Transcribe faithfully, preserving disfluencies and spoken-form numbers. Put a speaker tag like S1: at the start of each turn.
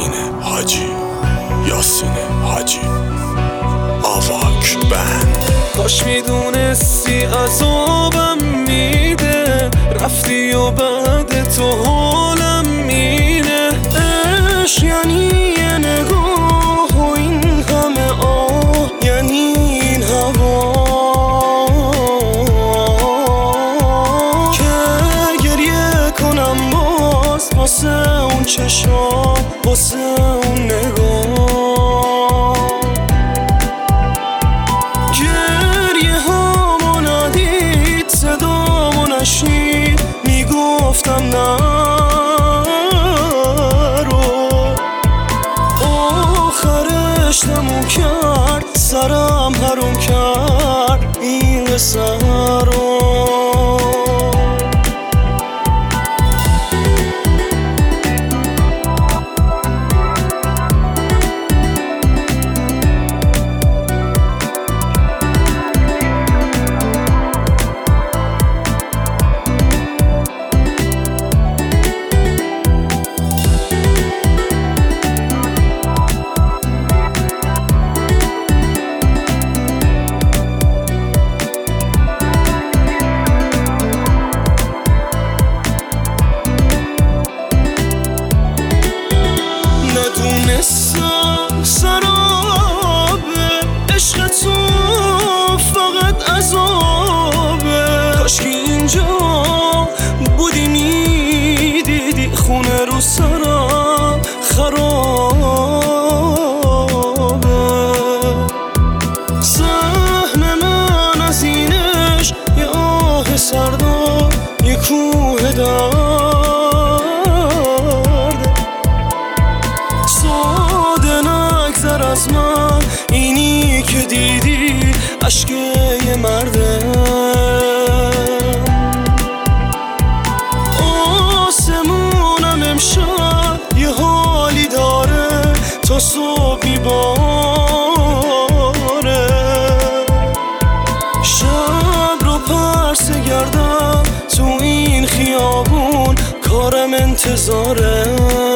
S1: اینه حاجی یاسینه حاجی آواک بند.
S2: کاش میدونستی عذابم میده، رفتی و بعد تو حالم مینه. عشق یعنی یه نگاه و این همه آه، یعنی این هوا که گریه کنم باز واسه اون چشام، واسه اون نگاه. گریه هامو ندید، صدامو نشنید، میگفتم نرو. آخرش تموم کرد، سرم حروم کرد این قصه رو. ندونستم سرابه عشق تو فقط عذابه. کاش که اینجا بودی میدیدی خونه رو سرم خرابه. سهم من از اینش یه آه سردار، یه کوه درد. ساده نگذر از من اینی که دیدی عشق یه مرده. آسمونم امشب یه حالی داره، تا صبح میباره. شب رو پرسه گردم تو این خیابون، کارم انتظاره.